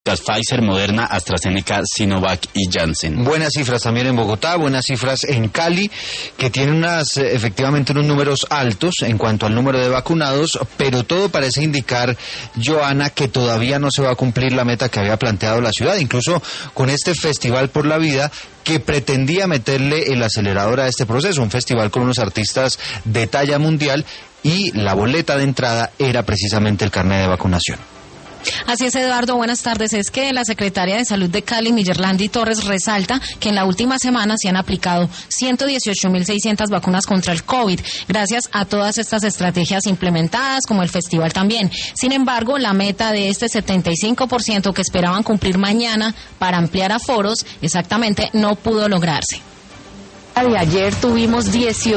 Pfizer, Moderna, AstraZeneca, Sinovac y Janssen. Buenas cifras también en Bogotá, buenas cifras en Cali, que tienen efectivamente unos números altos en cuanto al número de vacunados, pero todo parece indicar, Joana, que todavía no se va a cumplir la meta que había planteado la ciudad, incluso con este Festival por la Vida, que pretendía meterle el acelerador a este proceso, un festival con unos artistas de talla mundial, y la boleta de entrada era precisamente el carnet de vacunación. Así es, Eduardo, buenas tardes. Es que la secretaria de Salud de Cali, Miyerlandi Torres, resalta que en la última semana se han aplicado 118.600 vacunas contra el COVID, gracias a todas estas estrategias implementadas, como el festival también. Sin embargo, la meta de este 75% que esperaban cumplir mañana para ampliar aforos, exactamente no pudo lograrse. De ayer tuvimos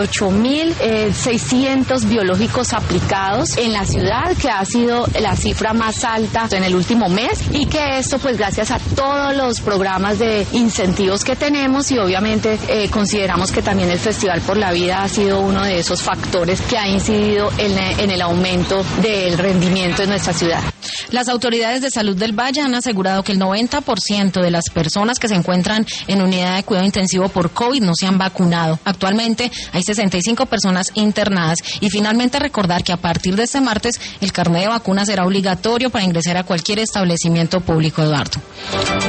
18.600 biológicos aplicados en la ciudad, que ha sido la cifra más alta en el último mes, y que esto pues gracias a todos los programas de incentivos que tenemos, y obviamente consideramos que también el Festival por la Vida ha sido uno de esos factores que ha incidido en el aumento del rendimiento en nuestra ciudad. Las autoridades de salud del Valle han asegurado que el 90% de las personas que se encuentran en unidad de cuidado intensivo por COVID no se han vacunado. Actualmente hay 65 personas internadas. Y finalmente recordar que a partir de este martes el carnet de vacuna será obligatorio para ingresar a cualquier establecimiento público, Eduardo.